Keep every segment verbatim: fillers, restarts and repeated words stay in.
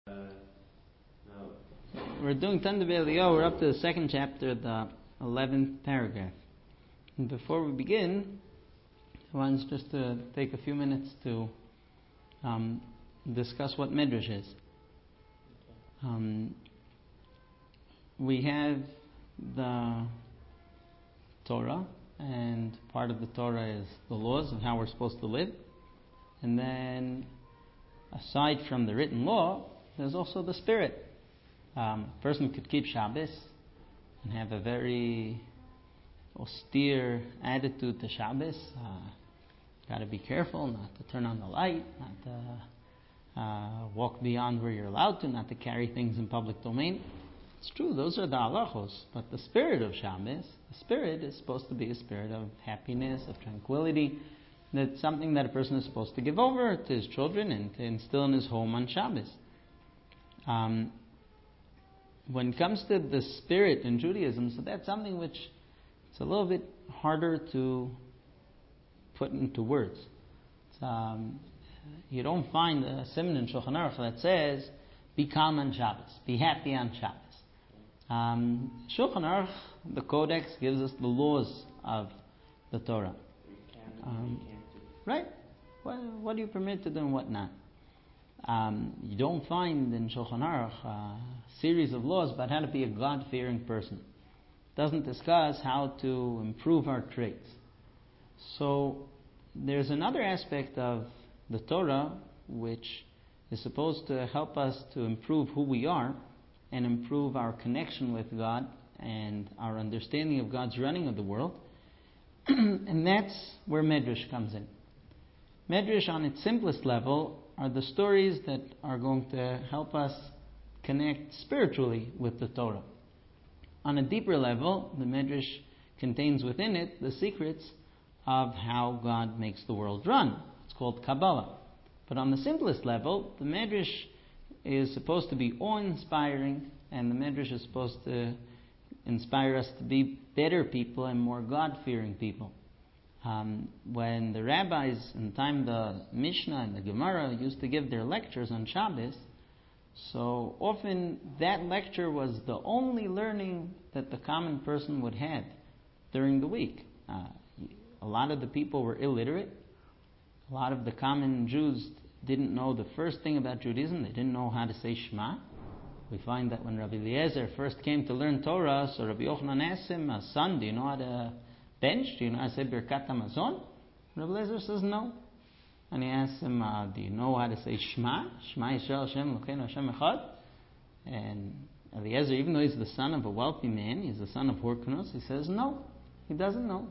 We're doing Tanda B'Eliyahu. We're up to the second chapter, the eleventh paragraph. And before we begin, I want just to take a few minutes to um, discuss what Midrash is. Um, we have the Torah, and part of the Torah is the laws of how we're supposed to live. And then, aside from the written law, there's also the spirit. Um, a person could keep Shabbos and have a very austere attitude to Shabbos. Uh, got to be careful not to turn on the light, not to uh, walk beyond where you're allowed to, not to carry things in public domain. It's true, those are the halachos, but the spirit of Shabbos, the spirit is supposed to be a spirit of happiness, of tranquility. That's something that a person is supposed to give over to his children and to instill in his home on Shabbos. Um, when it comes to the spirit in Judaism, so that's something which it's a little bit harder to put into words. It's, um, you don't find a simon in Shulchan Aruch that says, be calm on Shabbos, be happy on Shabbos. Um, Shulchan Aruch, the Codex, gives us the laws of the Torah. Um, right? What, what do you permit to do and what not? Um, you don't find in Shulchan Aruch a series of laws about how to be a God-fearing person. It doesn't discuss how to improve our traits. So there's another aspect of the Torah which is supposed to help us to improve who we are and improve our connection with God and our understanding of God's running of the world. And that's where Medrash comes in. Medrash, on its simplest level, are the stories that are going to help us connect spiritually with the Torah. On a deeper level, the Medrash contains within it the secrets of how God makes the world run. It's called Kabbalah. But on the simplest level, the Medrash is supposed to be awe-inspiring, and the Medrash is supposed to inspire us to be better people and more God-fearing people. Um, when the rabbis in the time the Mishnah and the Gemara used to give their lectures on Shabbos, so often that lecture was the only learning that the common person would have during the week. Uh, a lot of the people were illiterate. A lot of the common Jews didn't know the first thing about Judaism. They didn't know how to say Shema. We find that when Rabbi Eliezer first came to learn Torah, so Rabbi Yochanan asked him, son, do you know how to bench? Do you know how to say Birkat HaMazon? Rabbi Eliezer says no. And he asks him, uh, do you know how to say Shema? Shema Yisrael Hashem Elokeinu Hashem Echad? And Eliezer, even though he's the son of a wealthy man, he's the son of Hyrcanus, he says no, he doesn't know.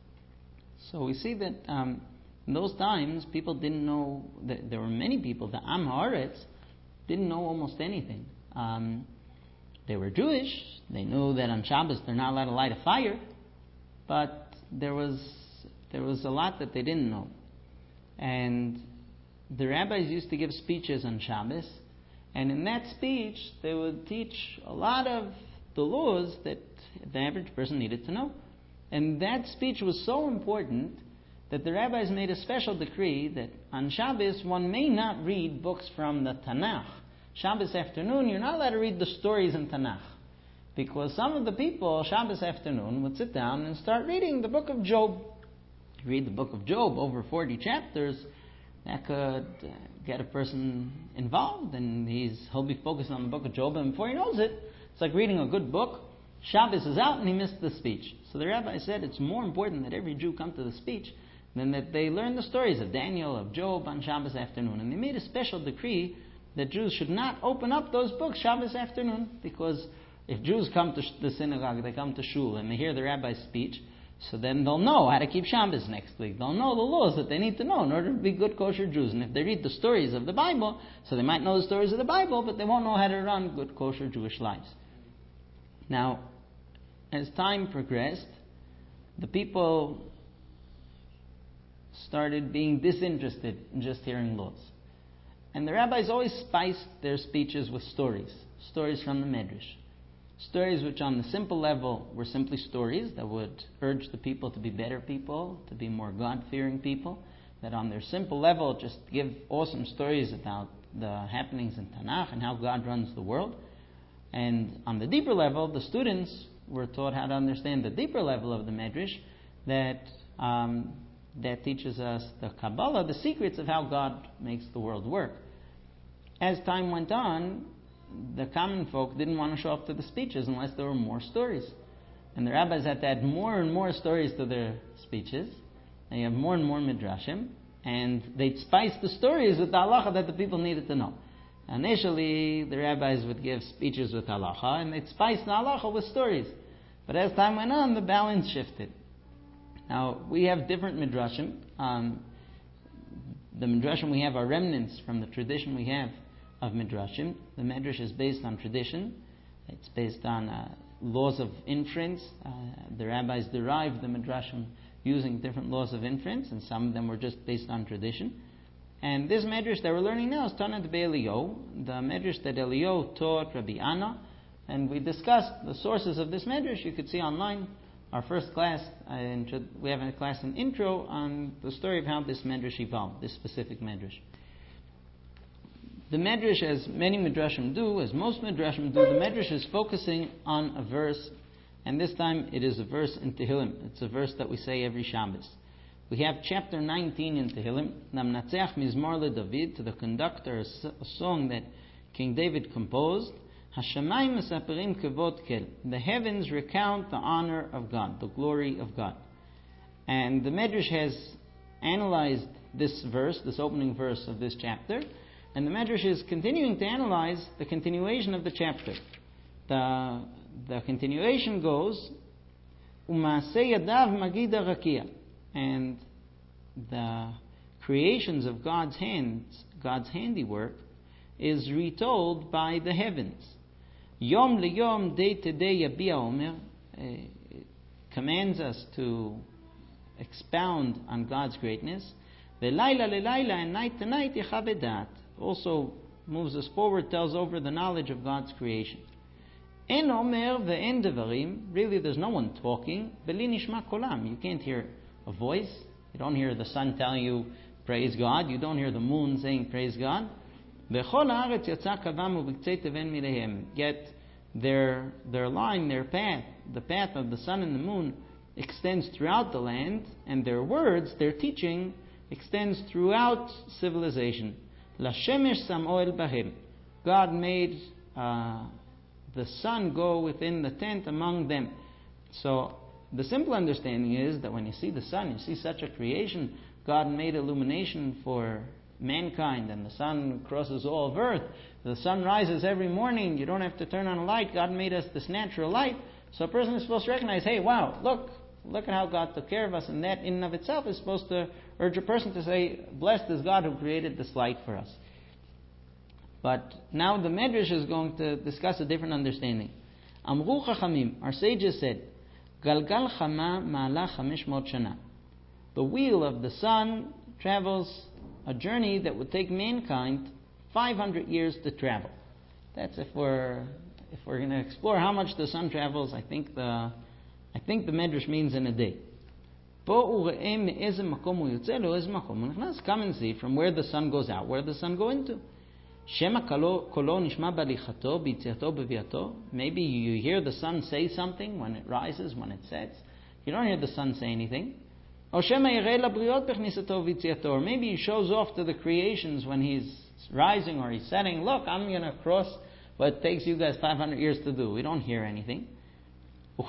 So we see that um, in those times, people didn't know, that there were many people, the Am Haaretz, didn't know almost anything. Um, they were Jewish, they knew that on Shabbos they're not allowed to light a fire, but there was there was a lot that they didn't know. And the rabbis used to give speeches on Shabbos, and in that speech they would teach a lot of the laws that the average person needed to know. And that speech was so important that the rabbis made a special decree that on Shabbos one may not read books from the Tanakh. Shabbos afternoon, you're not allowed to read the stories in Tanakh. Because some of the people, Shabbos afternoon, would sit down and start reading the book of Job. Read the book of Job, over forty chapters. That could get a person involved, and he's he'll be focused on the book of Job, and before he knows it, it's like reading a good book. Shabbos is out, and he missed the speech. So the rabbi said it's more important that every Jew come to the speech than that they learn the stories of Daniel, of Job on Shabbos afternoon. And they made a special decree that Jews should not open up those books Shabbos afternoon, because if Jews come to the synagogue, they come to shul, and they hear the rabbi's speech, so then they'll know how to keep Shabbos next week. They'll know the laws that they need to know in order to be good kosher Jews. And if they read the stories of the Bible, so they might know the stories of the Bible, but they won't know how to run good kosher Jewish lives. Now, as time progressed, the people started being disinterested in just hearing laws. And the rabbis always spiced their speeches with stories, stories from the Medrash. Stories which on the simple level were simply stories that would urge the people to be better people, to be more God-fearing people. That on their simple level just give awesome stories about the happenings in Tanakh and how God runs the world. And on the deeper level, the students were taught how to understand the deeper level of the Medrash that um, that teaches us the Kabbalah, the secrets of how God makes the world work. As time went on, the common folk didn't want to show up to the speeches unless there were more stories. And the rabbis had to add more and more stories to their speeches. And you have more and more midrashim. And they'd spice the stories with the halacha that the people needed to know. Initially, the rabbis would give speeches with halacha, and they'd spice the halacha with stories. But as time went on, the balance shifted. Now, we have different midrashim. Um, the midrashim we have are remnants from the tradition we have of midrashim. The midrash is based on tradition. It's based on uh, laws of inference. Uh, the rabbis derived the midrashim using different laws of inference, and some of them were just based on tradition. And this medrash that we're learning now is Tanat Be'Eliyahu, the medrash that Eliyahu taught Rabbi Anna, and we discussed the sources of this medrash. You could see online our first class. Uh, in, we have a class in intro on the story of how this medrash evolved, this specific medrash. The medrash, as many midrashim do, as most midrashim do, the medrash is focusing on a verse, and this time it is a verse in Tehillim. It's a verse that we say every Shabbos. We have chapter nineteen in Tehillim, Namnatzeach Mizmor LeDavid, to the conductor, a song that King David composed. Hashamayim mesaperim kevod kel. The heavens recount the honor of God, the glory of God. And the Medrash has analyzed this verse, this opening verse of this chapter, and the Medrash is continuing to analyze the continuation of the chapter. The, the continuation goes, Umaaseh yadav magida rakia. And the creations of God's hands, God's handiwork, is retold by the heavens. Yom liyom, day to day, yabia omer, commands us to expound on God's greatness. Velayla lelayla, and night to night, yechavedat, also moves us forward, tells over the knowledge of God's creation. En omer ve'en devarim, really there's no one talking. Beli nishma kolam, you can't hear a voice. You don't hear the sun telling you, praise God. You don't hear the moon saying, praise God. Yet their, their line, their path, the path of the sun and the moon extends throughout the land, and their words, their teaching, extends throughout civilization. God made uh, the sun go within the tent among them. So the simple understanding is that when you see the sun, you see such a creation. God made illumination for mankind, and the sun crosses all of earth. The sun rises every morning. You don't have to turn on a light. God made us this natural light. So a person is supposed to recognize, hey, wow, look, look at how God took care of us, and that in and of itself is supposed to urge a person to say, blessed is God who created this light for us. But now the Medrash is going to discuss a different understanding. Amru Chachamim, our sages said, Galgal Chama Ma'ala Chamesh Mot Shana. The wheel of the sun travels a journey that would take mankind five hundred years to travel. That's if we're if we're going to explore how much the sun travels. I think the I think the Medrash means in a day. Come and see from where the sun goes out, where the sun go into. Maybe you hear the sun say something when it rises, when it sets. You don't hear the sun say anything. Or maybe he shows off to the creations when he's rising or he's setting. Look, I'm going to cross what takes you guys five hundred years to do. We don't hear anything. By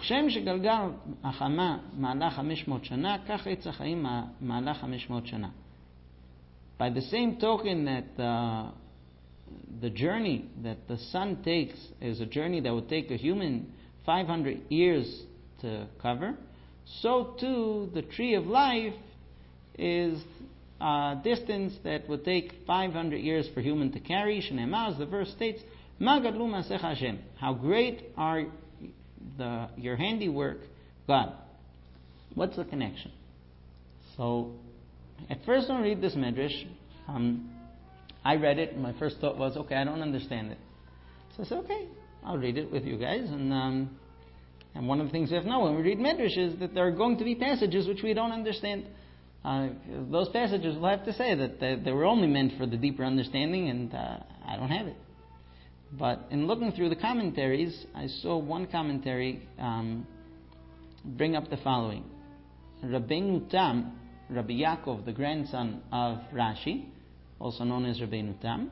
the same token that uh, the journey that the sun takes is a journey that would take a human five hundred years to cover, so too the tree of life is a distance that would take five hundred years for human to carry. Shneimah, as the verse states, Ma gadlu ma'asech Hashem. How great are the your handiwork, God. What's the connection? So, at first when I read this medrash, um, I read it and my first thought was, okay, I don't understand it. So I said, okay, I'll read it with you guys. And um, and one of the things we have to know when we read medrash is that there are going to be passages which we don't understand. uh, those passages will have to say that they, they were only meant for the deeper understanding, and uh, I don't have it. But in looking through the commentaries, I saw one commentary um, bring up the following. Rabbeinu Tam, Rabbi Yaakov, the grandson of Rashi, also known as Rabbeinu Tam,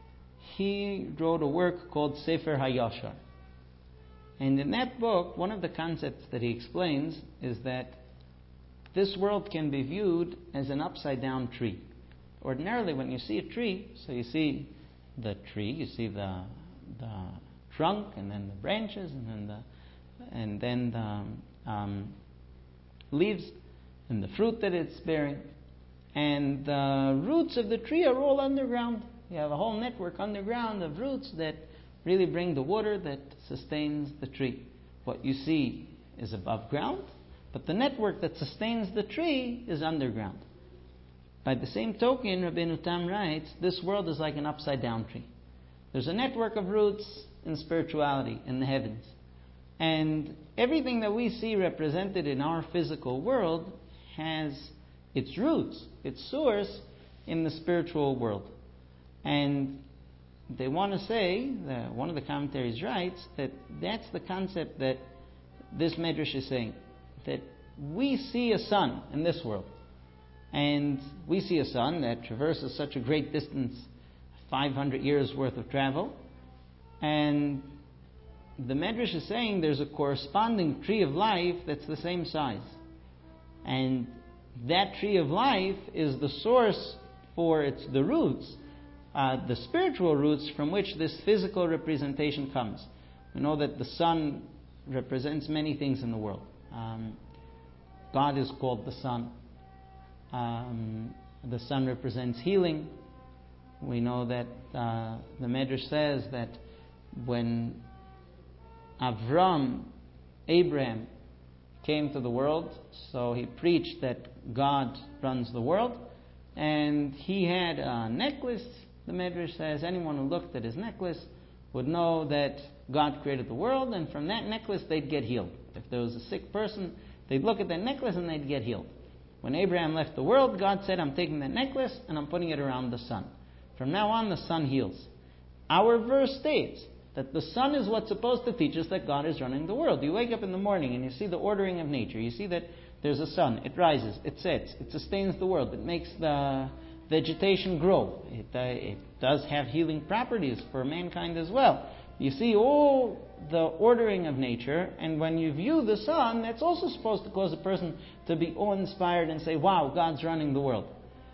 he wrote a work called Sefer HaYashar. And in that book, one of the concepts that he explains is that this world can be viewed as an upside-down tree. Ordinarily, when you see a tree, so you see the tree, you see the the trunk, and then the branches, and then the and then the um, leaves, and the fruit that it's bearing, and the roots of the tree are all underground. You have a whole network underground of roots that really bring the water that sustains the tree. What you see is above ground, but the network that sustains the tree is underground. By the same token, Rabbeinu Tam writes, this world is like an upside-down tree. There's a network of roots in spirituality, in the heavens. And everything that we see represented in our physical world has its roots, its source, in the spiritual world. And they want to say, that one of the commentaries writes, that that's the concept that this Medrash is saying. That we see a sun in this world. And we see a sun that traverses such a great distance, five hundred years worth of travel. And the Medrash is saying there's a corresponding tree of life that's the same size. And that tree of life is the source for its the roots, uh, the spiritual roots from which this physical representation comes. We know that the sun represents many things in the world. Um, God is called the sun. Um, the sun represents healing. We know that uh, the Medrash says that when Avram, Abraham, came to the world, so he preached that God runs the world, and he had a necklace. The Medrash says anyone who looked at his necklace would know that God created the world, and from that necklace they'd get healed. If there was a sick person, they'd look at that necklace and they'd get healed. When Abraham left the world, God said, I'm taking that necklace and I'm putting it around the sun. From now on, the sun heals. Our verse states that the sun is what's supposed to teach us that God is running the world. You wake up in the morning and you see the ordering of nature. You see that there's a sun. It rises. It sets. It sustains the world. It makes the vegetation grow. It, uh, it does have healing properties for mankind as well. You see all the ordering of nature, and when you view the sun, that's also supposed to cause a person to be awe-inspired and say, wow, God's running the world.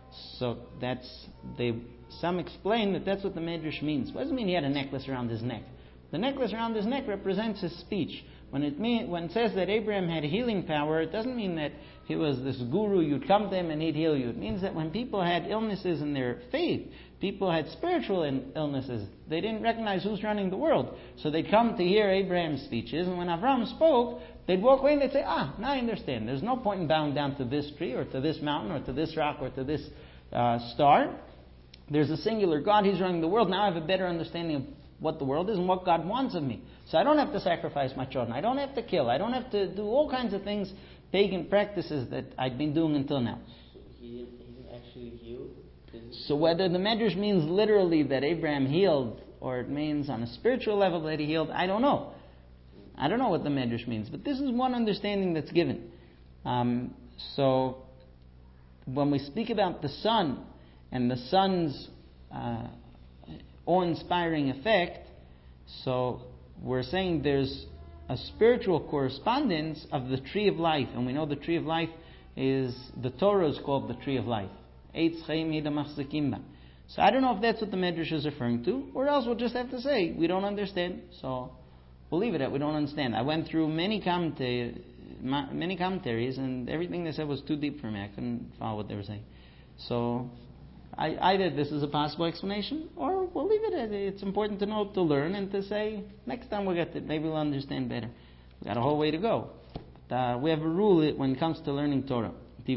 So that's, they, some explain that that's what the Medrash means. What does it mean he had a necklace around his neck? The necklace around his neck represents his speech. When it, mean, when it says that Abraham had healing power, it doesn't mean that he was this guru, you'd come to him and he'd heal you. It means that when people had illnesses in their faith, people had spiritual illnesses, they didn't recognize who's running the world. So they'd come to hear Abraham's speeches, and when Avram spoke, they'd walk away and they'd say, ah, now I understand. There's no point in bowing down to this tree, or to this mountain, or to this rock, or to this uh, star. There's a singular God, He's running the world. Now I have a better understanding of what the world is and what God wants of me. So I don't have to sacrifice my children. I don't have to kill. I don't have to do all kinds of things, pagan practices that I've been doing until now. So he didn't, he didn't actually heal? So whether the Medrash means literally that Abraham healed, or it means on a spiritual level that he healed, I don't know. I don't know what the Medrash means, but this is one understanding that's given. Um, so when we speak about the sun and the sun's uh, awe-inspiring effect, so we're saying there's a spiritual correspondence of the tree of life, and we know the tree of life is, the Torah is called the tree of life. So I don't know if that's what the Medrash is referring to, or else we'll just have to say we don't understand. So we'll leave it at we don't understand. I went through many commenta- many commentaries, and everything they said was too deep for me. I couldn't follow what they were saying. So I, either this is a possible explanation, or we'll leave it at it. It's important to know, to learn, and to say next time we'll get to it, maybe we'll understand better. We've got a whole way to go. But, uh, we have a rule when it comes to learning Torah. The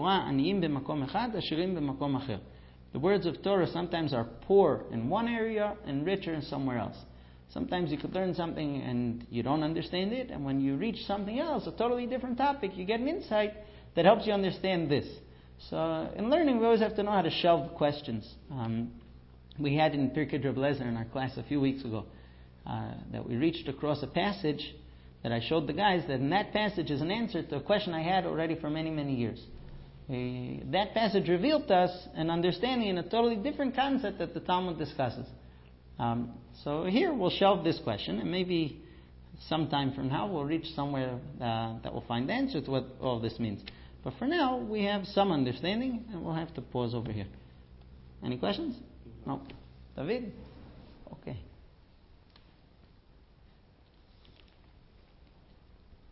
words of Torah sometimes are poor in one area and richer in somewhere else. Sometimes you could learn something and you don't understand it, and when you reach something else, a totally different topic, you get an insight that helps you understand this. So in learning, we always have to know how to shelve questions. Um, we had in Pirkei Reb Lezer in our class a few weeks ago uh, that we reached across a passage that I showed the guys that in that passage is an answer to a question I had already for many, many years. Uh, that passage revealed to us an understanding in a totally different concept that the Talmud discusses. Um, so here we'll shelve this question, and maybe sometime from now we'll reach somewhere uh, that will find the answer to what all this means. But for now, we have some understanding, and we'll have to pause over here. Any questions? No. David?